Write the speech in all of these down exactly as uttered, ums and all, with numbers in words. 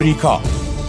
امریکا.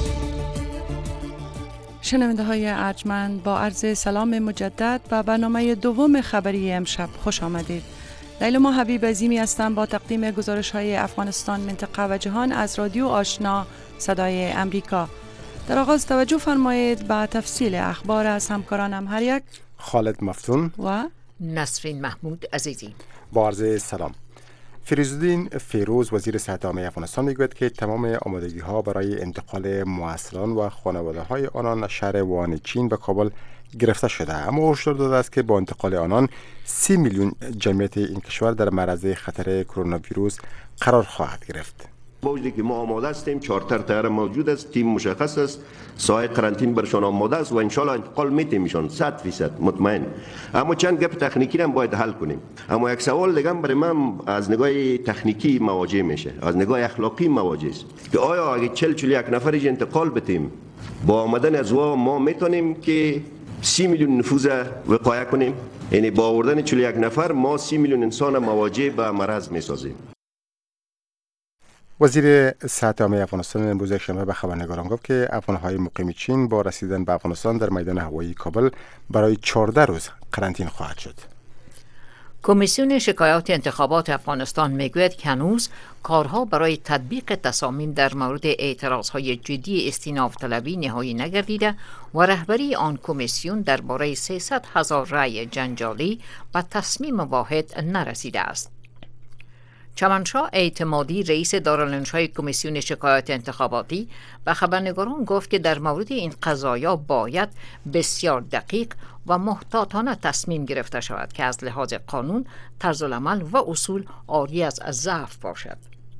شنونده های ارجمند، با عرض سلام مجدد و برنامه دوم خبری امشب خوش آمدید. لیلا حبیب عظیمی هستم با تقدیم گزارش های افغانستان، منطقه و جهان از رادیو آشنا صدای امریکا. در آغاز توجه فرمایید به تفصیل اخبار از همکارانم. هر یک خالد مفتون و نسرین محمود عزیزی. با عرض سلام. فیروزالدین فیروز وزیر صحت عامه افغانستان میگوید که تمام آمادگی ها برای انتقال معسران و خانواده های آنان شهر ووهان چین به کابل گرفته شده، اما هشدار داده است که با انتقال آنان سی میلیون جمعیت این کشور در معرض خطر کرونا ویروس قرار خواهد گرفت. با وجودی که ما آماده هستیم، چارتر تیار موجود است، تیم مشخص است، ساحه قرنطینه برشان آماده است و ان شاء الله انتقال میتیم ایشان صد درصد مطمئن. اما چند گپ تکنیکی هم باید حل کنیم. اما یک سوال دیگه برای من از نگاه تکنیکی مواجه میشه، از نگاه اخلاقی مواجه است که آیا اگه چهل چهل یک نفر انتقال بدیم، با آمدن از وا ما میتونیم که سی میلیون نفوذ وقایع کنیم؟ یعنی با آوردن چهل یک نفر ما سی میلیون انسان مواجه به مرض میسازیم. وزیر صحت عامه افغانستان امروز یکشنبه به خبرنگاران گفت که افغان‌های مقیم چین با رسیدن به افغانستان در میدان هوایی کابل برای چهارده روز قرنطینه خواهد شد. کمیسیون شکایات انتخابات افغانستان میگوید که هنوز کارها برای تطبیق تصامیم در مورد اعتراضهای جدی استیناف طلبی نهایی نگردیده و رهبری آن کمیسیون درباره سیصد هزار رأی جنجالی و تصمیم واحد نرسیده است. چمنشاه اعتمادی رئیس دارالانشای کمیسیون شکایات انتخاباتی و خبرنگاران گفت که در مورد این قضایا باید بسیار دقیق و محتاطانه تصمیم گرفته شود که از لحاظ قانون، طرز العمل و اصول عاری از ضعف باشد.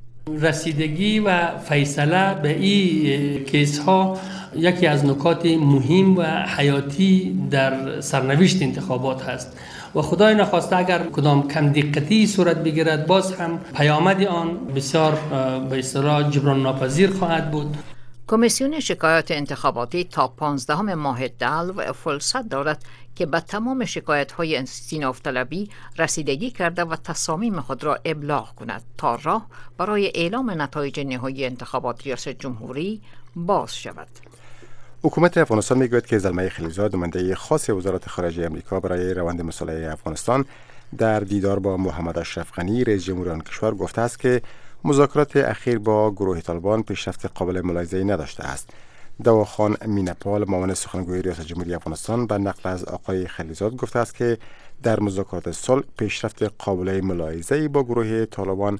رسیدگی و فیصله به این کیس ها یکی از نکات مهم و حیاتی در سرنوشت انتخابات هست و خدای نخواسته اگر کدام کم دقتی صورت بگیرد باز هم پیامد آن بسیار به اصطلاح جبران ناپذیر خواهد بود. کمیسیون شکایات انتخاباتی تا پانزدهم ماه دلو فرصت دارد که به تمام شکایت‌های استیناف طلبی رسیدگی کرده و تصامیم خود را ابلاغ کند تا راه برای اعلام نتایج نهایی انتخابات ریاست جمهوری باز شود. حکومت افغانستان میگوید که زلمه خلیلزاد نماینده خاص وزارت خارجه امریکا برای روند مصالحه افغانستان در دیدار با محمد اشرف غنی رئیس جمهور آن کشور گفته است که مذاکرات اخیر با گروه طالبان پیشرفت قابل ملاحظه‌ای نداشته است. دواخان مینپال معاون سخنگوی ریاست جمهوری افغانستان به نقل از آقای خلیلزاد گفته است که در مذاکرات صلح پیشرفت قابل ملاحظه‌ای با گروه طالبان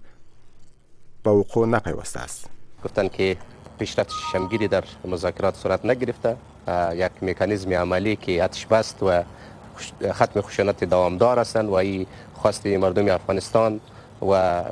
به وقوع نپیوسته است. گفتن که پیشرفت شمگیری در مذاکرات صورت نگرفته، یک مکانیزم عملی که آتش بست و ختم خشونت دوامدار هستند و این خواست مردم افغانستان و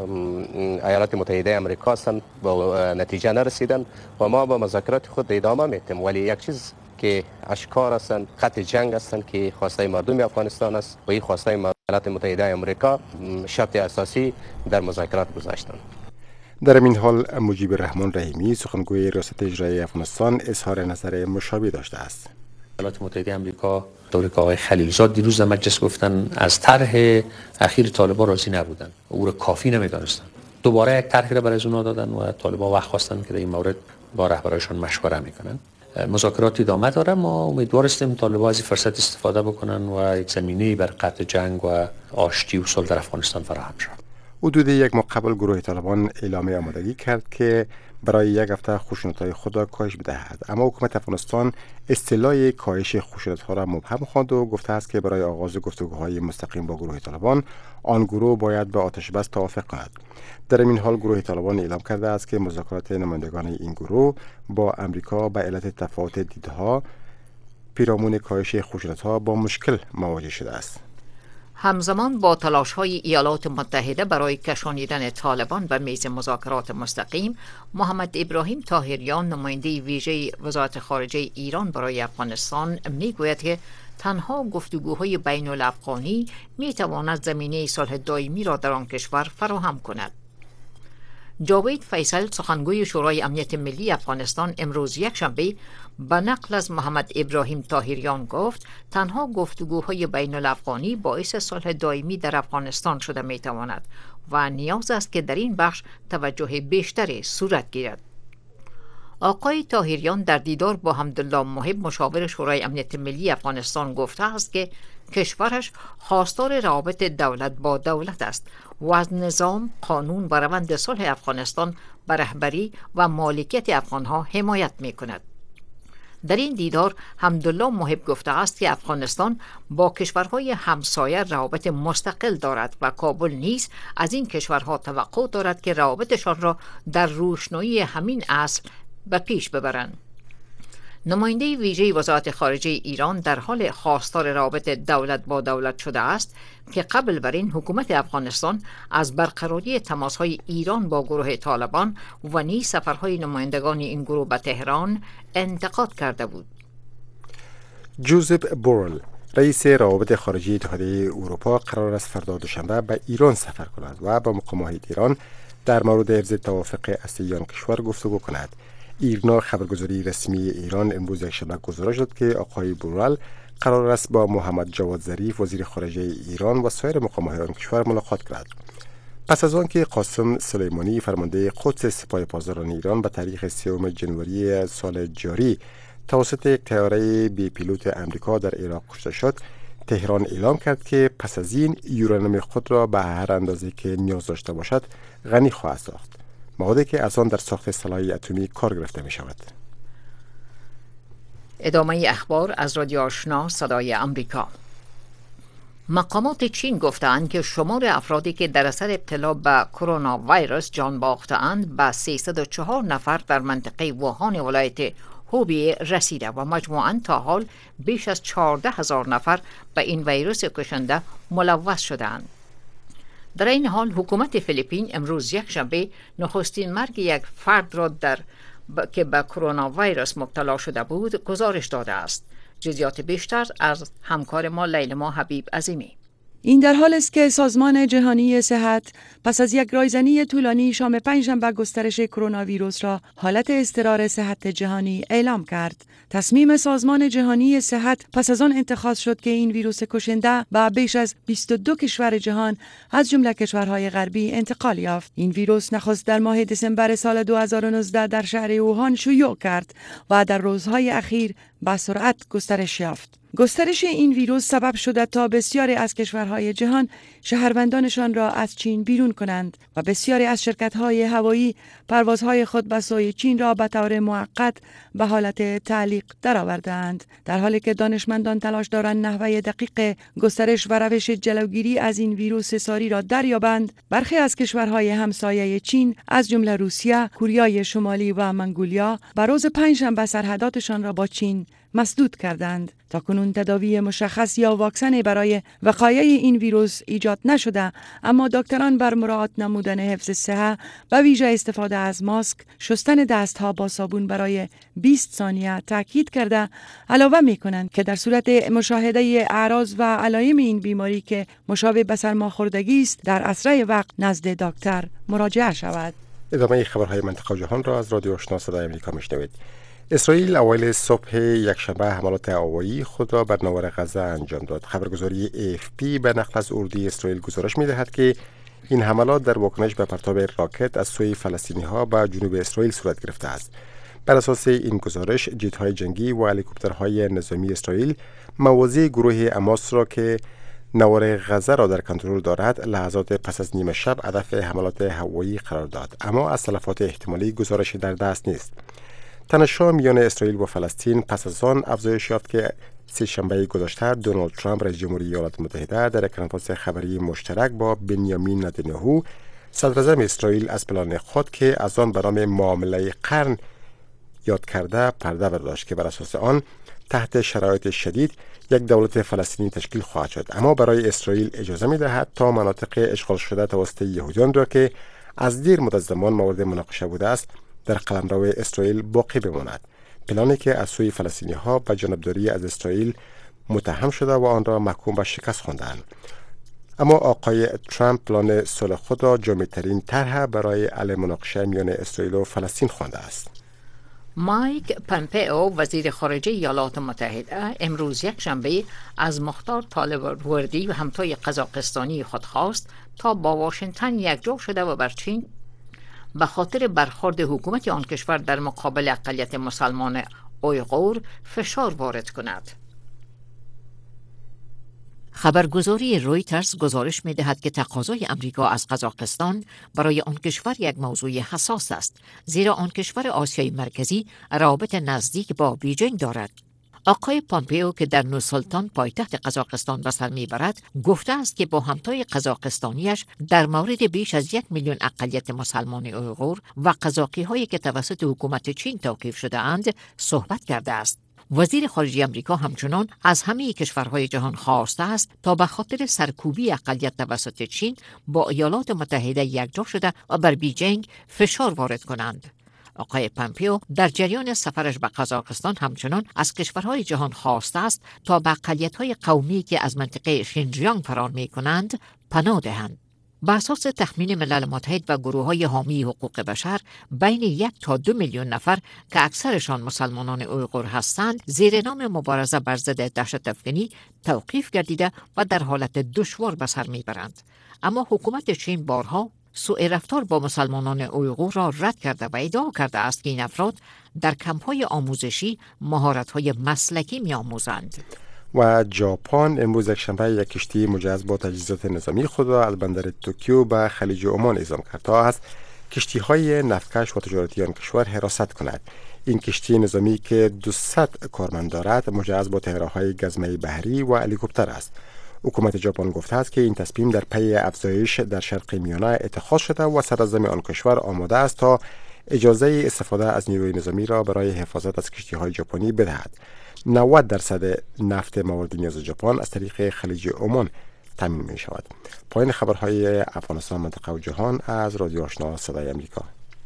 ایالات متحده آمریکا هستند با نتیجه نرسیدن و ما با مذاکرات خود ادامه میتیم، ولی یک چیز که اشکار هستند خط جنگ هستند که خواسته مردم افغانستان است و این خواسته ایالات متحده آمریکا شرط اساسی در مذاکرات گذاشتند. در این حال مجیب الرحمن رحیمی سخنگوی ریاست اجرایی افغانستان اظهار نظر مشابه داشته است. ایالات متحده آمریکا طوری که آقای خلیلزاد دیروز در مجلس گفتن از طرح اخیر طالبان راضی نبودن، او را کافی نمیدانستن. دوباره یک طرحی را برای اونا دادن و طالبان وقت خواستن که در این مورد با رهبرایشان مشوره میکنن. مذاکرات ادامه داره، ما امیدوار هستیم طالبان از این فرصت استفاده بکنن و یک زمینه بر قطع جنگ و آشتی و صلح در افغانستان فراهم شود. حدود یک ماه قبل گروه طالبان اعلام آمادگی کرد که برای یک هفته خشونت‌های خود را کاهش بدهد، اما حکومت افغانستان اصطلاح کاهش خشونت‌ها را مبهم خواند و گفته است که برای آغاز گفتگوهای مستقیم با گروه طالبان آن گروه باید به آتش بس توافق کند. در این حال گروه طالبان اعلام کرده است که مذاکرات نمایندگان این گروه با امریکا به علت تفاوت دیدها پیرامون کاهش خشونت‌ها با مشکل مواجه شده است. همزمان با تلاش‌های ایالات متحده برای کشانیدن طالبان به میز مذاکرات مستقیم، محمد ابراهیم طاهریان نماینده ویژه وزارت خارجه ایران برای افغانستان میگوید که تنها گفتگوهای بین الافغانی میتواند زمینه صلح دائمی را در آن کشور فراهم کند. جاوید فیصل سخنگوی شورای امنیت ملی افغانستان امروز یکشنبه به نقل از محمد ابراهیم طاهریان گفت تنها گفتگوهای بین الافغانی باعث صلح دائمی در افغانستان شده میتواند و نیاز است که در این بخش توجه بیشتری صورت گیرد. آقای طاهریان در دیدار با حمدالله محب مشاور شورای امنیت ملی افغانستان گفته است که کشورش خواستار روابط دولت با دولت است و از نظام، قانون و روند صلح افغانستان به رهبری و مالکیت افغانها حمایت می کند. در این دیدار حمدالله محب گفته است که افغانستان با کشورهای همسایه روابط مستقل دارد و کابل نیز از این کشورها توقع دارد که روابطشان را در روشنایی همین اصل به پیش ببرند. نماینده ویژه وزارت خارجه ایران در حال خواستار روابط دولت با دولت شده است که قبل بر این حکومت افغانستان از برقراری تماس‌های ایران با گروه طالبان و نیز سفرهای نمایندگان این گروه به تهران انتقاد کرده بود. جوزف بورل رئیس روابط خارجه اتحادیه اروپا قرار است فردا دوشنبه به ایران سفر کند و با مقامات ایران در مورد حفظ توافق اصلی آن کشور گفتگو کند. ایرنا خبرگزاری رسمی ایران امروز یکشنبه گزارش داد که آقای بورال قرار است با محمد جواد ظریف وزیر خارجه ایران و سایر مقامات آن کشور ملاقات کند. پس از آن که قاسم سلیمانی فرمانده قدس سپاه پاسداران ایران به تاریخ سوم ژانویه سال جاری توسط یک طیاره بی پیلوت امریکا در عراق کشته شد، تهران اعلام کرد که پس از این یورانیم خود را به هر اندازه که نیاز داشته باشد غنی خواهد ساخت، موادی که از آن در ساخت سلاح اتمی کار گرفته می شود. ادامه اخبار از رادیو آشنا صدای امریکا. مقامات چین گفتند که شمار افرادی که در اثر ابتلا به کرونا ویروس جان باختند به سیصد و چهار نفر در منطقه ووهان ولایت هوبی رسیده و مجموعاً تا حال بیش از چهارده هزار نفر به این ویروس کشنده ملوث شدند. در این حال حکومت فیلیپین امروز یک شنبه نخستین مرگ یک فرد را در ب... که به کرونا ویروس مبتلا شده بود گزارش داده است. جزئیات بیشتر از همکار ما لیلما حبیب عظیمی. این در حال است که سازمان جهانی صحت پس از یک رایزنی طولانی شام پنجشنبه گسترش کرونا ویروس را حالت اضطرار صحت جهانی اعلام کرد. تصمیم سازمان جهانی صحت پس از آن اتخاذ شد که این ویروس کشنده به بیش از بیست و دو کشور جهان از جمله کشورهای غربی انتقال یافت. این ویروس نخست در ماه دسامبر سال دو هزار و نوزده در شهر ووهان شیوع کرد و در روزهای اخیر با سرعت گسترش یافت. گسترش این ویروس سبب شده تا بسیاری از کشورهای جهان شهروندانشان را از چین بیرون کنند و بسیاری از شرکت‌های هوایی پروازهای خود به سوی چین را به طور موقت به حالت تعلیق درآورده‌اند. در حالی که دانشمندان تلاش دارند نحوه دقیق گسترش و روش جلوگیری از این ویروس ساری را دریابند، برخی از کشورهای همسایه چین از جمله روسیه، کره شمالی و منگولیا به روز پنجشنبه سرحداتشان را با چین مسدود کردند. تاکنون تداوی مشخص یا واکسن برای وقایع این ویروس ایجاد نشده، اما دکتران بر مراعات نمودن حفظ صحت و ویژه استفاده از ماسک، شستن دستها با صابون برای بیست ثانیه تاکید کرده علاوه می کنند که در صورت مشاهده اعراض و علائم این بیماری که مشابه به سرماخوردگی است در اسرع وقت نزد دکتر مراجعه شود. ادامه خبرهای منطقه و جهان را از رادیو آشنا صدای امریکا میشنوید. اسرائیل اوایل صبح یکشنبه حملات هوایی خود را بر ناور غزه انجام داد. خبرگزاری ای اف پی به نقل از اردوی اسرائیل گزارش می‌دهد که این حملات در واکنش به پرتاب راکت از سوی فلسطینی‌ها به جنوب اسرائیل صورت گرفته است. بر اساس این گزارش، جت‌های جنگی و هلیکوپترهای نظامی اسرائیل موازی گروه حماس را که نوار غزه را در کنترل دارد لحظات پس از نیمه شب هدف حملات هوایی قرار داد، اما از تلفات احتمالی گزارشی در دست نیست. تنش‌ها میان اسرائیل و فلسطین پس از آن افزایش یافت که سه شنبه گذشته دونالد ترامپ رئیس جمهوری ایالات متحده در یک کنفرانس خبری مشترک با بنیامین نتانیاهو صدراعظم اسرائیل از پلان خود که از آن به نام معامله قرن یاد کرده پرده برداشت که بر اساس آن تحت شرایط شدید یک دولت فلسطینی تشکیل خواهد شد، اما برای اسرائیل اجازه می‌دهد تا مناطق اشغال شده توسط یهودیان را که از دیر مدت زمان مورد مناقشه بوده است در قلمرو اسرائیل باقی بماند. پلانی که از سوی فلسطینی‌ها به جانبداری از اسرائیل متهم شده و آن را محکوم به شکست خواندند. اما آقای ترامپ پلان صلح خود را جامع‌ترین طرح برای حل مناقشه میان اسرائیل و فلسطین خوانده است. مایک پمپئو وزیر خارجه ایالات متحده امروز یک شنبه از مختار طالب‌وردی و همتای قزاقستانی خود خواست تا با واشنگتن یکجا شده و بر چین به خاطر برخورد حکومت آن کشور در مقابل اقلیت مسلمان اویغور فشار وارد کند. خبرگزاری رویترز گزارش می دهد که تقاضای امریکا از قزاقستان برای آن کشور یک موضوع حساس است، زیرا آن کشور آسیای مرکزی روابط نزدیک با بیجینگ دارد. آقای پامپئو که در نورسلطان پایتخت قزاقستان به سر میبرد گفته است که با همتای قزاقستانیش در مورد بیش از یک میلیون اقلیت مسلمان اویغور و قزاقی هایی که توسط حکومت چین توقیف شده اند صحبت کرده است. وزیر خارجه آمریکا همچنان از همه کشورهای جهان خواسته است تا به خاطر سرکوبی اقلیت توسط چین با ایالات متحده یکجا شده و بر بیجینگ فشار وارد کنند. آقای پامپئو در جریان سفرش به قزاقستان همچنان از کشورهای جهان خواسته است تا به اقلیت‌های قومی که از منطقه شینجیانگ فرار می‌کنند پناه دهند. بر اساس تخمین ملل متحد و گروه‌های حامی حقوق بشر، بین یک تا دو میلیون نفر که اکثرشان مسلمانان اویغور هستند، زیر نام مبارزه بر ضد دهشت افغانی توقیف گردیده و در حالت دشوار به سر میبرند. اما حکومت چین بارها سوء رفتار با مسلمانان اویغور را رد کرده و ادعا کرده است که این افراد در کمپ‌های آموزشی مهارت‌های مسلکی می‌آموزند. و ژاپن امروز یکشنبه یک کشتی مجهز با تجهیزات نظامی خود را از بندر توکیو به خلیج عمان اعزام کرد تا از کشتی‌های نفتکش و تجارتی آن کشور حراست کند. این کشتی نظامی که دویست کارمند دارد مجهز با طیاره‌های گزمه بحری و هلیکوپتر است. حکومت ژاپن گفته است که این تصمیم در پی افزایش در شرق میانه اتخاذ شده و صدراعظم آن کشور آماده است تا اجازه استفاده از نیروی نظامی را برای حفاظت از کشتی‌های ژاپنی بدهد. نود درصد نفت مورد نیاز ژاپن از طریق خلیج عمان تامین می شود. پایان خبرهای افغانستان، منطقه و جهان از رادیو آشنا صدای امریکا.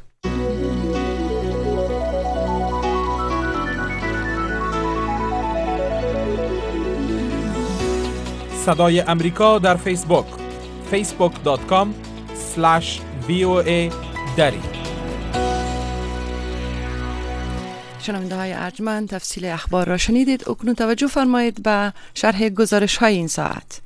صدای امریکا در فیسبوک فیسبوک دات کام اسلش وی او ای دری. شنونده های ارجمند، تفصیل اخبار را شنیدید. اکنون توجه فرمایید به شرح گزارش های این ساعت.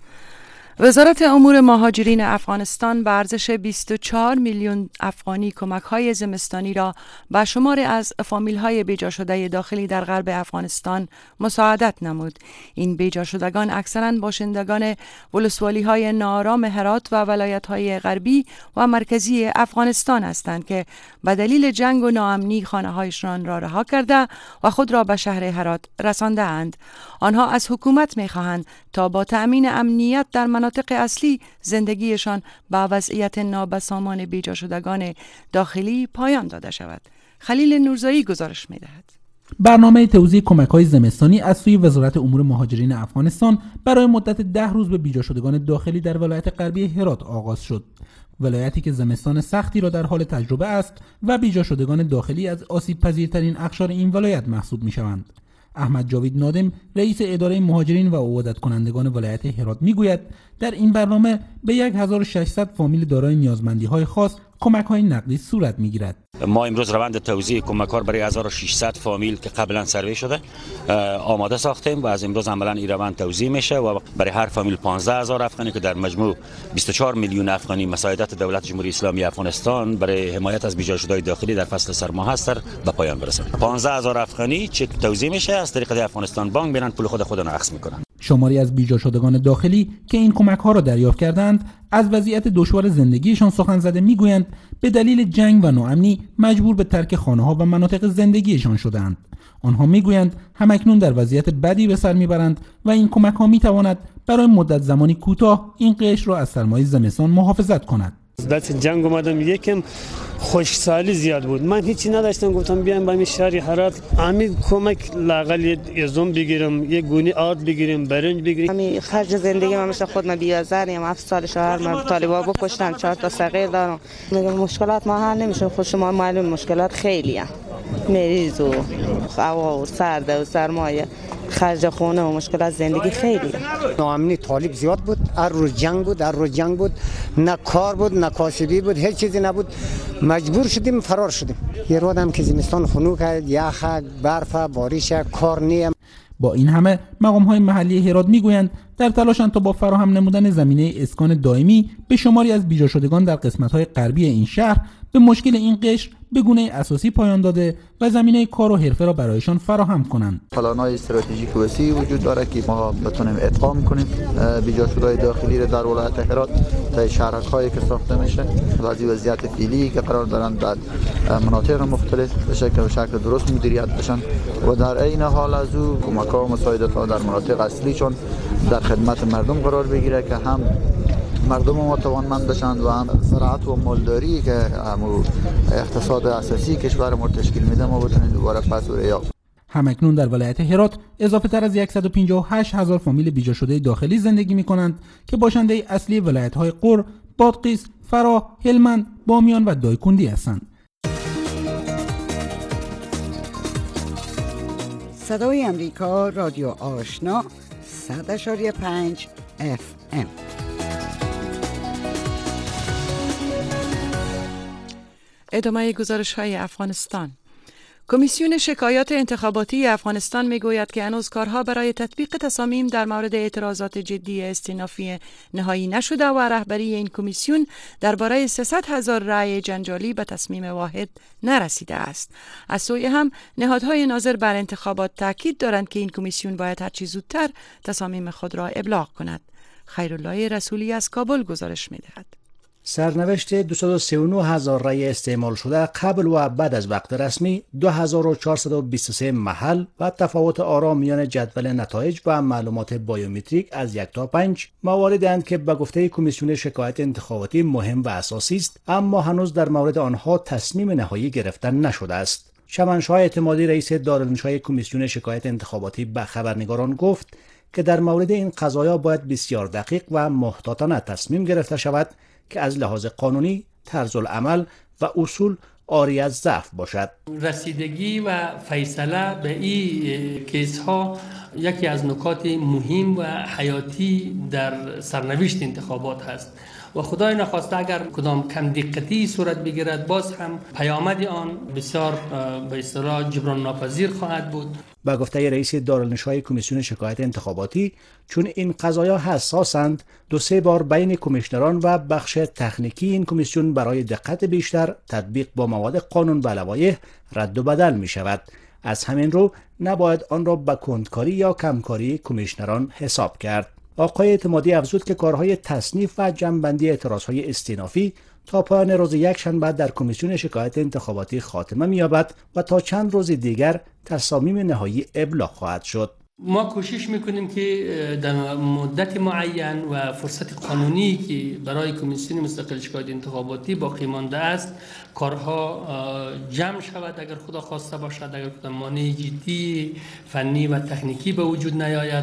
وزارت امور مهاجرین افغانستان به ارزش بیست و چهار میلیون افغانی کمک های زمستانی را به شمار از فامیل های بیجا شده داخلی در غرب افغانستان مساعدت نمود. این بیجا شدگان اکثرا باشندگان ولسوالی های ناآرام هرات و ولایت های غربی و مرکزی افغانستان هستند که به دلیل جنگ و ناامنی خانه هایشان را رها کرده و خود را به شهر هرات رسانده اند. آنها از حکومت می خواهند تا با تأمین امنیت در مناطق اصلی زندگیشان با وضعیت نابسامان بیجا شدگان داخلی پایان داده شود. خلیل نورزایی گزارش می دهد. برنامه توزیع کمک‌های زمستانی از سوی وزارت امور مهاجرین افغانستان برای مدت ده روز به بیجا شدگان داخلی در ولایت غربی هرات آغاز شد. ولایتی که زمستان سختی را در حال تجربه است و بیجا شدگان داخلی از آسیب پذیرترین اقشار این ولایت محسوب می‌شوند. احمد جاوید نادم رئیس اداره مهاجرین و عودت کنندگان ولایت هرات میگوید در این برنامه به هزار و ششصد فامیل دارای نیازمندی‌های خاص کمک‌های نقدی صورت می‌گیرد. ما امروز روند توزیع کمک‌ها برای هزار و ششصد فامیل که قبلا سروی شده آماده ساختیم و از امروز عملاً این روند توزیع میشه و برای هر فامیل پانزده هزار افغانی که در مجموع بیست و چهار میلیون افغانی مساعدت دولت جمهوری اسلامی افغانستان برای حمایت از بیجا شدگان داخلی در فصل سرما هست به پایان برسه. پانزده هزار افغانی چک توزیع میشه، از طریق افغانستان بانک میرن پول خود خودشون اخذ میکنن. شماری از بیجا شدگان داخلی که این کمک‌ها را دریافت کردند از وضعیت دشوار زندگیشان سخن زده میگویند به دلیل جنگ و ناامنی مجبور به ترک خانه‌ها و مناطق زندگیشان شدند. آنها میگویند همکنون در وضعیت بدی به سر میبرند و این کمک‌ها میتواند برای مدت زمانی کوتاه این قشر را از سرمای زمستان محافظت کند. دست جنگ اومدم یکم خوشسالی زیاد بود، من هیچی نداشتم، گفتم بیایم با این شهر هرات امید کمک لاقل یزوم بگیرم، یک گونی آرد بگیریم، برنج بگیریم. همین خرج زندگی من مثل خود من بیازاریم، هفت سال شهر من طالبا بکشتن، چهار تا صغیر دارم. میگم مشکلات ما حل نمیشه، خود شما معلوم مشکلات خیلیه، مریض و هوا و سرد و سرمایه، خرج خونه و مشکلات زندگی خیلی. ناامنی طالب زیاد بود، هر روز جنگ بود، هر روز جنگ بود، نه کار بود، نه کاسبی بود، هیچ چیزی نبود. مجبور شدیم فرار شدیم. یه روز هم که زمستان خنک، یخ، برف، بارش، کار نیم. با این همه مقام‌های محلی هرات میگویند در تلاشند تا با فراهم نمودن زمینه اسکان دائمی به شماری از بیجا شدگان در قسمت‌های غربی این شهر به مشکل این قشر به گونه اساسی پایان داده و زمینه کار و حرفه را برایشان فراهم کنند. پلان‌های استراتژیک وسیع وجود داره که ما بتونیم ادغام کنیم بیجاشده‌های داخلی را در ولایت هرات تا شهرک‌هایی که ساخته میشه وضعی وضعیت فعلی که قرار دارند در مناطق مختلف به شکل و شکل درست مدیریت بشن و در عین حال از او کمک‌ها و مساعدت‌ها در مناطق اصلی چون در خدمت مردم قرار بگیره که هم مردم ما توانمند بشند و هم زراعت و مالداری که هم اقتصاد اساسی کشور ما تشکیل میده ما بتونیم دوباره پس و ریا. همکنون در ولایت هرات اضافه تر از صد و پنجاه و هشت هزار فامیل بیجا شده داخلی زندگی می کنند که باشنده اصلی ولایت های غور، بادغیس، فراه، هلمند، بامیان و دایکندی هستند. صدای امریکا، رادیو آشنا، صد و پنج اف ام. ادامه گزارش های افغانستان. کمیسیون شکایات انتخاباتی افغانستان میگوید که هنوز کارها برای تطبیق تصامیم در مورد اعتراضات جدی استینافی نهایی نشده و رهبری این کمیسیون درباره سیصد هزار رأی جنجالی به تصمیم واحد نرسیده است. از سوی هم نهادهای ناظر بر انتخابات تاکید دارند که این کمیسیون باید هرچی زودتر تصامیم خود را ابلاغ کند. خیرالله رسولی از کابل گزارش می‌دهد. سرنوشت دویست و سی و نه هزار رای استعمال شده قبل و بعد از وقت رسمی، دو هزار و چهارصد و بیست و سه محل و تفاوت آرا میان جدول نتایج و معلومات بایومتریک از یک تا پنج مواردند که به گفته کمیسیون شکایت انتخاباتی مهم و اساسی است، اما هنوز در مورد آنها تصمیم نهایی گرفته نشده است. شمنشاه اعتمادی رئیس دارالانشای کمیسیون شکایت انتخاباتی به خبرنگاران گفت که در مورد این قضایا باید بسیار دقیق و محتاطانه تصمیم گرفته شود که از لحاظ قانونی، طرز العمل و اصول عاری از ضعف باشد. رسیدگی و فیصله به این کیس ها یکی از نکات مهم و حیاتی در سرنوشت انتخابات هست و خدای نخواسته اگر کدام کم دقتی صورت بگیرد باز هم پیامد آن بسیار به اصطلاح جبران ناپذیر خواهد بود. با گفته رئیس دارالانشای کمیسیون شکایت انتخاباتی، چون این قضایا حساسند، دو سه بار بین کمیشنران و بخش تکنیکی این کمیسیون برای دقت بیشتر تطبیق با مواد قانون و لوایح رد و بدل می شود. از همین رو نباید آن را به کندکاری یا کمکاری کمیشنران حساب کرد. آقای اعتمادی افزود که کارهای تصنیف و جمع‌بندی اعتراضهای استینافی تا پایان روز یک شنبه در کمیسیون شکایت انتخاباتی خاتمه می‌یابد و تا چند روز دیگر تصامیم نهایی ابلاغ خواهد شد. ما کوشش میکنیم که در مدت معین و فرصت قانونی که برای کمیسیون مستقل شکایت انتخاباتی باقی مانده است کارها جمع شود اگر خدا خواسته باشد، اگر کدام مانع جدی فنی و تکنیکی به وجود نیاید.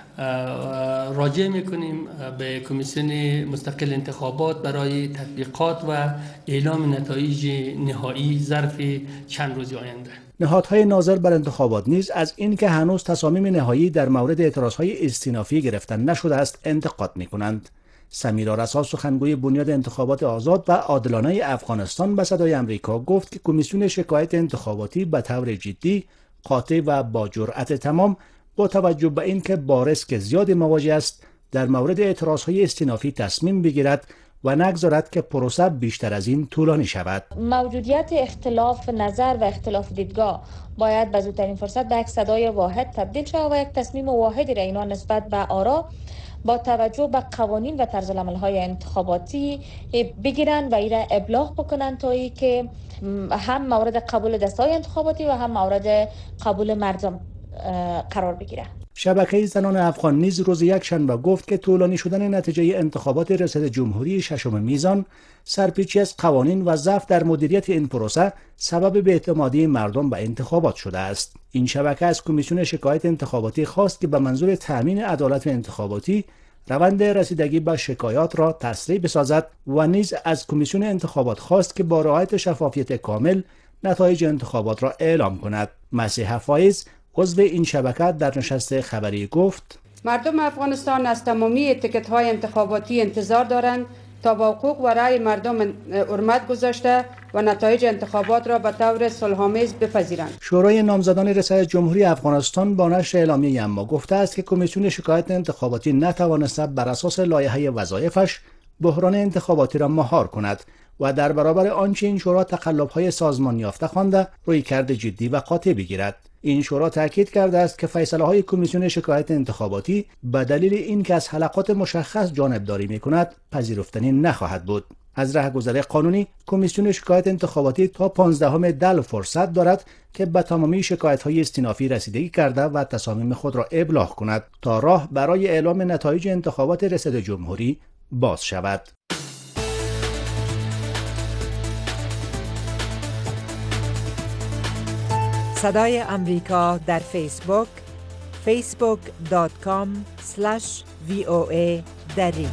راجع میکنیم به کمیسیون مستقل انتخابات برای تطبیقات و اعلام نتایج نهایی ظرف چند روز آینده. نهادهای ناظر بر انتخابات نیز از اینکه هنوز تصامیم نهایی در مورد اعتراضهای استینافی گرفتن نشده است انتقاد میکنند. سمیرا رسا سخنگوی بنیاد انتخابات آزاد و عادلانه افغانستان به صدای امریکا گفت که کمیسیون شکایت انتخاباتی به طور جدی، قاطع و با جرأت تمام با توجه به اینکه با ریسک زیاد مواجه است در مورد اعتراضهای استینافی تصمیم بگیرد و نگذارد که پروسه بیشتر از این طولانی شود. موجودیت اختلاف نظر و اختلاف دیدگاه باید به زودترین فرصت به یک صدای واحد تبدیل شود و یک تصمیم واحدی را اینا نسبت به آرا با توجه به قوانین و طرز العمل‌های انتخاباتی بگیرند و این را ابلاغ بکنند تا ای که هم مورد قبول دسته‌های انتخاباتی و هم مورد قبول مردم قرار بگیره. شبکه زنان افغان نیز روز یک شنبه گفت که طولانی شدن نتیجه انتخابات ریاست جمهوری ششم میزان سرپیچی از قوانین و ضعف در مدیریت این پروسه سبب بی‌اعتمادی مردم به انتخابات شده است. این شبکه از کمیسیون شکایت انتخاباتی خواست که به منظور تأمین عدالت انتخاباتی روند رسیدگی به شکایات را تسریع بسازد و نیز از کمیسیون انتخابات خواست که با رعایت شفافیت کامل نتایج انتخابات را اعلام کند. مسیح فایز عضو این شبکه در نشست خبری گفت مردم افغانستان از تمامی تیکت های انتخاباتی انتظار دارند تا با حقوق و رأی مردم حرمت گذاشته و نتایج انتخابات را به طور صلح‌آمیز بپذیرند. شورای نامزدان ریاست جمهوری افغانستان با نشر اعلامیه اما گفته است که کمیسیون شکایت انتخاباتی نتوانسته بر اساس لایحه وظایفش بحران انتخاباتی را مهار کند و در برابر آنچه این شورا تقلب‌های سازمان یافته خوانده رویکرد جدی و قاطع بگیرد. این شورا تاکید کرده است که فیصله‌های کمیسیون شکایت انتخاباتی به دلیل اینکه از حلقات مشخص جانبداری می‌کند پذیرفتنی نخواهد بود. از رهگذر قانونی کمیسیون شکایت انتخاباتی تا پانزدهم دل فرصت دارد که به تمامی شکایت‌های استینافی رسیدگی کرده و تصامیم خود را ابلاغ کند تا راه برای اعلام نتایج انتخابات ریاست جمهوری باز شود. صدای امریکا در فیسبوک فیسبوک دات کام اسلش وی او ای دری.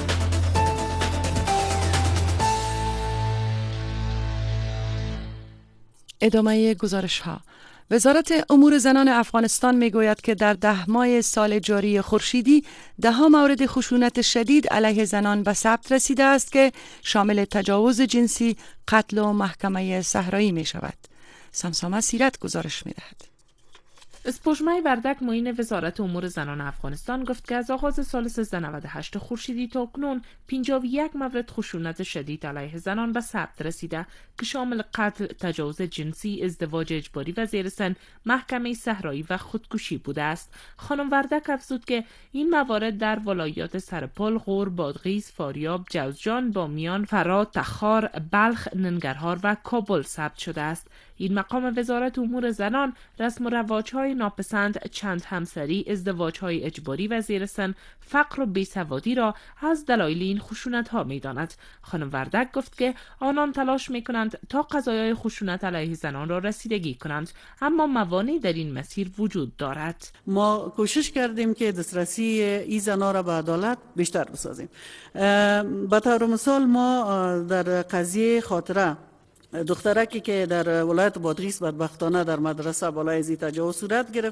ادامه گزارش ها. وزارت امور زنان افغانستان میگوید که در ده ماه سال جاری خورشیدی ده ها مورد خشونت شدید علیه زنان به ثبت رسیده است که شامل تجاوز جنسی، قتل و محکمه صحرایی می شود. سمسامه سیرت گزارش می دهد. اسپوژمای وردک معین وزارت امور زنان افغانستان گفت که از آغاز سال سیزده نود و هشت خورشیدی تا اکنون پنجاه و یک مورد خشونت شدید علیه زنان به ثبت رسیده که شامل قتل، تجاوز جنسی، ازدواج اجباری و زیر سن، محکمه صحرایی و خودکشی بوده است. خانم وردک افزود که این موارد در ولایات سرپل، غور، بادغیس، فاریاب، جوزجان، بامیان، فرات، تخار، بلخ، ننگرهار و کابل ثبت شده است. این مقام وزارت امور زنان رسم و رواج‌های ناپسند، چند همسری، ازدواج‌های اجباری و زیر سن، فقر و بیسوادی را از دلایل این خشونت‌ها می‌داند. خانم وردک گفت که آنان تلاش می‌کنند تا قضایای خشونت علیه زنان را رسیدگی کنند، اما موانعی در این مسیر وجود دارد. ما کوشش کردیم که دسترسی این زنان را به عدالت بیشتر بسازیم. به طور مثال ما در قضیه خاطره دخترکی که در ولایت بادغیس بدبختانه در مدرسه بالای زی تجاوز صورت گرفت،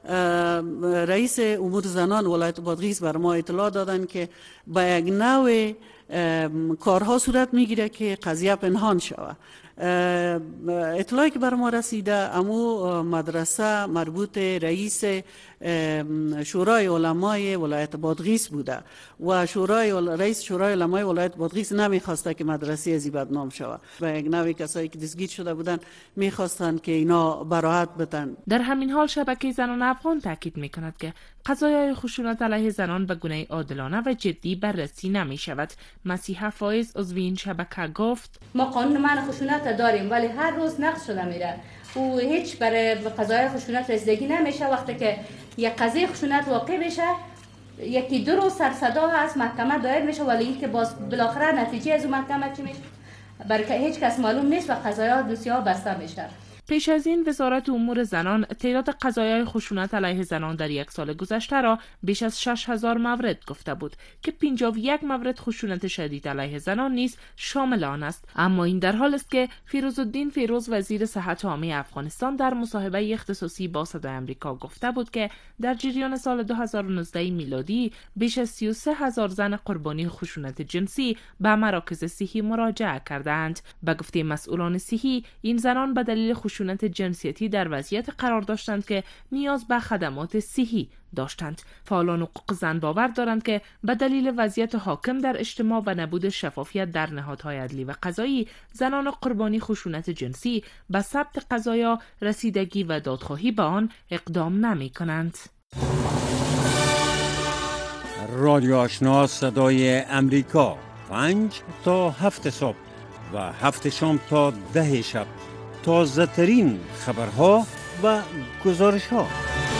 رئیس امور زنان ولایت بادغیس بر ما اطلاع دادن که با یک نوع کارها صورت میگیره که قضیه پنهان شود. اطلاعی که بر ما رسیده امو مدرسه مربوط رئیس شورای علمای ولایت بادغیس بوده و شورای رئیس شورای علمای ولایت بادغیس نمیخواسته که مدرسه ازی بدنام شود و یک نوع کسایی که دستگیر شده بودن میخواستند که اینا براحت بدن. در همین حال شبکه زنان افغان تاکید میکند که قضایای خشونت علیه زنان به گونه عادلانه و جدی بررسی نمی شود. مسیحه فایز عضو این شبکه گفت ما قانون منع خشونت داریم ولی هر روز نقض شده میره و هیچ برای قضایای خشونت رسیدگی نمیشه. وقتی که یک قضیه خشونت واقع بشه یکی دو روز سر صدا هست، محکمه دایر میشه ولی اینکه باز بالاخره نتیجه از اون محکمه چی میشه برای هیچ کس معلوم نیست و قضایا دوسیه بسته میشه. پیش از این وزارت امور زنان تعداد قضایای خشونت علیه زنان در یک سال گذشته را بیش از شش هزار مورد گفته بود که پنجاه و یک مورد خشونت شدید علیه زنان نیز شامل آن است. اما این در حال است که فیروزالدین فیروز وزیر صحت عامه افغانستان در مصاحبه اختصاصی با صدای آمریکا گفته بود که در جریان سال دو هزار و نوزده میلادی بیش از سی و سه هزار زن قربانی خشونت جنسی به مراکز صحی مراجعه کردند. به گفته مسئولان صحی این زنان به دلیل خشونت جنسیتی در وضعیت قرار داشتند که نیاز به خدمات صحی داشتند. فعالان حقوق زن باور دارند که به دلیل وضعیت حاکم در اجتماع و نبود شفافیت در نهادهای عدلی و قضایی، زنان قربانی خشونت جنسی به ثبت قضایا، رسیدگی و دادخواهی به آن اقدام نمی کنند. رادیو آشنا صدای امریکا، پنج تا هفت صبح و هفت شام تا ده شب، تازه ترین خبرها و گزارش ها.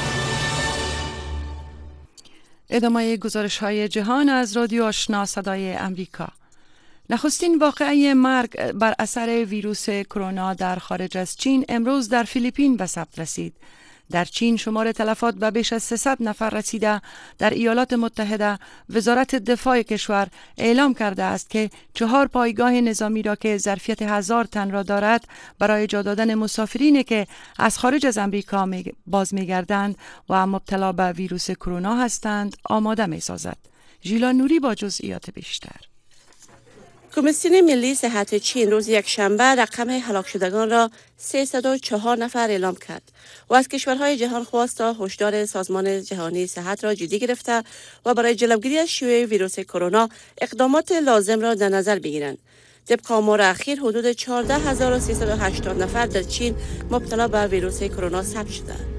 ادامه گزارش های جهان از رادیو آشنا صدای امریکا. نخستین واقعه مرگ بر اثر ویروس کرونا در خارج از چین امروز در فیلیپین به ثبت رسید. در چین شمار تلفات به بیش از سیصد نفر رسیده. در ایالات متحده وزارت دفاع کشور اعلام کرده است که چهار پایگاه نظامی را که ظرفیت هزار تن را دارد برای جا دادن مسافرینی که از خارج از امریکا باز می‌گردند و مبتلا به ویروس کرونا هستند آماده می‌سازد. ژیلا نوری با جزئیات بیشتر. کمیسیون ملی صحت چین روز یکشنبه رقم هلاک شدگان را سیصد و چهار نفر اعلام کرد و از کشورهای جهان خواست تا هشدار سازمان جهانی صحت را جدی گرفته و برای جلوگیری از شیوع ویروس کرونا اقدامات لازم را در نظر بگیرند. طبق آمار اخیر حدود چهارده هزار و سیصد و هشتاد نفر در چین مبتلا به ویروس کرونا ثبت شدند.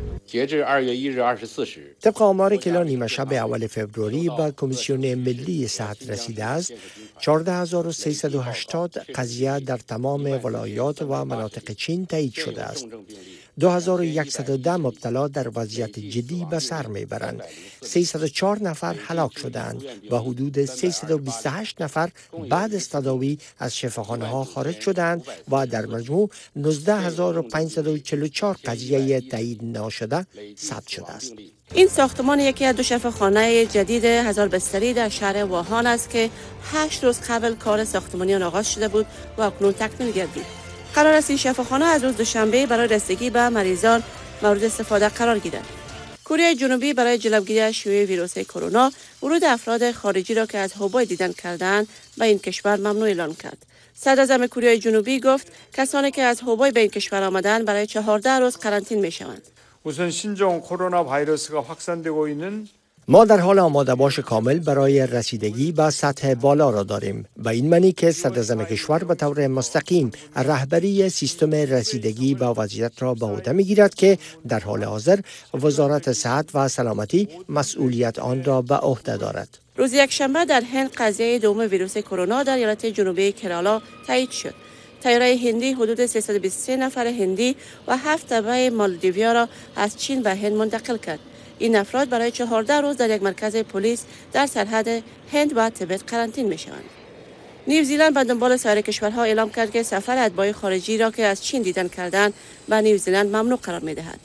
طبق آمار که نیمه شب اول فوریه به کمیسیون ملی صحت رسیده است، چهارده هزار و سیصد و هشتاد قضیه در تمام ولایات و مناطق چین تایید شده است. دو هزار و صد و ده مبتلا در وضعیت جدی به سر میبرند. سیصد و چهار نفر هلاک شدند و حدود سیصد و بیست و هشت نفر بعد از تداوی از شفاخانه ها خارج شدند و در مجموع نوزده هزار و پانصد و چهل و چهار قضیه تایید ناشده ثبت شده است. این ساختمان یکی از دو شفاخانه جدید هزار بستری در شهر ووهان است که هشت روز قبل کار ساختمانی آغاز شده بود و اکنون تکمیل گردید. قرار است این شفاخانه از روز دوشنبه برای رسیدگی به مریضان مورد استفاده قرار گیرد. کره جنوبی برای جلوگیری از شیوع ویروس کرونا ورود افراد خارجی را که از هوبای دیدن کردند به این کشور ممنوع اعلان کرد. صدراعظم کره جنوبی گفت کسانی که از هوبای به این کشور آمدند برای چهارده روز قرنطینه می‌شوند. 우선 신종 코로나 바이러스가 확산되고 있는 ما در حال آماده باش کامل برای رسیدگی به سطح بالا را داریم. به این معنی که صدراعظم کشور به طور مستقیم رهبری سیستم رسیدگی به وضعیت را به عهده میگیرد که در حال حاضر وزارت صحت و سلامتی مسئولیت آن را به عهده دارد. روز یکشنبه در هند قضیه دوم ویروس کرونا در ایالت جنوبی کرالا تایید شد. طیاره هندی حدود سیصد و بیست و سه نفر هندی و هفت تبع مالدیویا را از چین به هند منتقل کرد. این افراد برای چهارده روز در یک مرکز پلیس در سرحد هند و تبت قرنطینه می‌شوند. نیوزیلند به دنبال سایر کشورها اعلام کرد که سفر اتباع خارجی را که از چین دیدن کردند به نیوزیلند ممنوع قرار می‌دهد.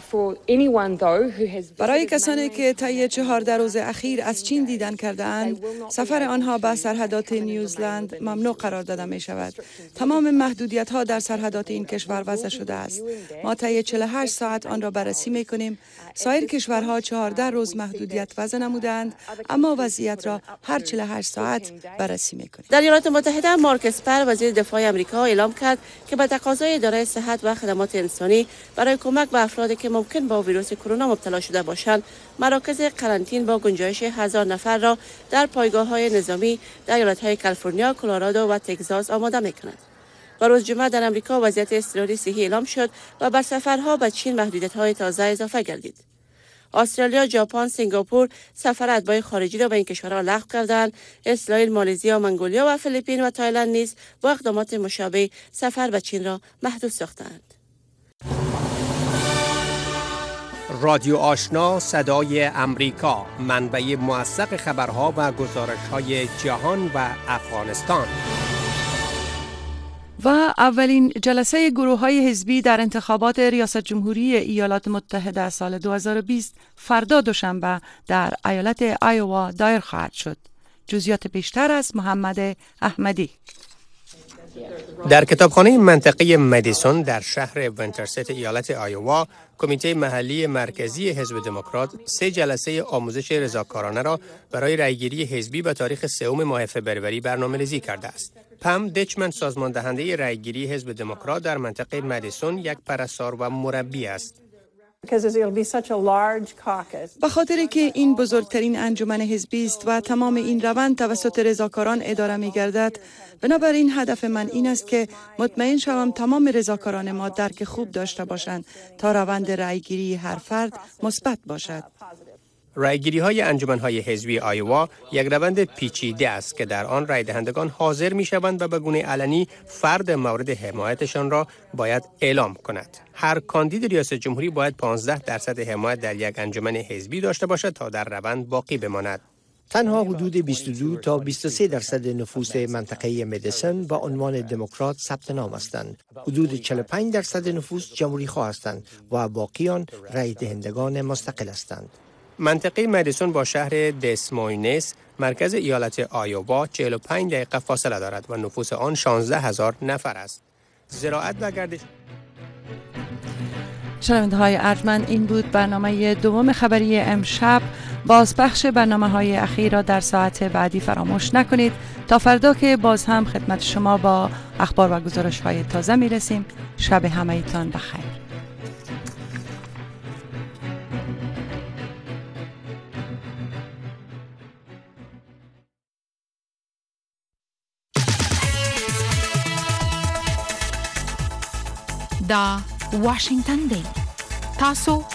برای کسانی که طی چهارده روز اخیر از چین دیدن کرده‌اند، سفر آنها به سرحدات نیوزیلند ممنوع قرار داده می شود. تمام محدودیت ها در سرحدات این کشور وضع شده است. ما طی چهل و هشت ساعت آن را بررسی می کنیم. سایر کشورها چهارده روز محدودیت وضع نمودند، اما وضعیت را هر چهل و هشت ساعت بررسی می کنیم. در ایالات متحده مارک اسپر وزیر دفاع آمریکا اعلام کرد که به تقاضای اداره صحت و خدمات انسانی برای کمک به افراد که ممکن با ویروس کرونا مبتلا شده باشند، مراکز قرنطین با گنجایش هزار نفر را در پایگاه‌های نظامی در ایالت‌های کالیفرنیا، کلرادو و تگزاس آماده می‌کند. و روز جمعه در آمریکا وضعیت اضطراری صحی اعلام شد و بر سفرها به چین محدودیت‌های تازه اضافه گردید. استرالیا، ژاپن، سنگاپور سفر اتباع خارجی را به این کشورها لغو کردند. اسرائیل، مالزی، منگولیا و فیلیپین و تایلند نیز با اقدامات مشابه سفر به چین را محدود ساختند. رادیو آشنا صدای امریکا، منبع موثق خبرها و گزارش‌های جهان و افغانستان. و اولین جلسه گروه‌های حزبی در انتخابات ریاست جمهوری ایالات متحده سال دو هزار و بیست فردا دوشنبه در ایالت آیوا دایر خواهد شد. جزئیات بیشتر از محمد احمدی. در کتابخانه منطقه مدیسون در شهر ونترست ایالت آیوا، کمیته محلی مرکزی حزب دموکرات سه جلسه آموزش رضاکارانه را برای رأیگیری حزبی به تاریخ سوم ماه فوریه برنامه‌ریزی کرده است. پم دچمن، سازمان دهنده رأیگیری حزب دموکرات در منطقه مدیسون، یک پرستار و مربی است. به خاطر که این بزرگترین انجمن حزبی است و تمام این روند توسط رضاکاران اداره می گردد، بنابراین هدف من این است که مطمئن شوم تمام رضاکاران ما درک خوب داشته باشند تا روند رأیگیری هر فرد مثبت باشد. رأیگیری های انجمن های حزبی آیوا یک روند پیچیده است که در آن رای دهندگان حاضر می شوند و به گونه علنی فرد مورد حمایتشان را باید اعلام کند. هر کاندید ریاست جمهوری باید پانزده درصد حمایت در یک انجمن حزبی داشته باشد تا در روند باقی بماند. تنها حدود بیست و دو تا بیست و سه درصد نفوس منطقه مدیسون با عنوان دموکرات ثبت نام هستند. حدود چهل و پنج درصد نفوس جمهوری خواه هستند و باقیان رای دهندگان مستقل هستند. منطقه مدیسون با شهر دسموینس مرکز ایالت آیوا چهل و پنج دقیقه فاصله دارد و نفوس آن شانزده هزار نفر است. زراعت و گردش شنونده های ارجمند، این بود برنامه دوم خبری امشب. بازپخش برنامه های اخیر را در ساعت بعدی فراموش نکنید. تا فردا که باز هم خدمت شما با اخبار و گزارش های تازه می رسیم. شب همه تان بخیر. دا واشنگتن دی. تاسو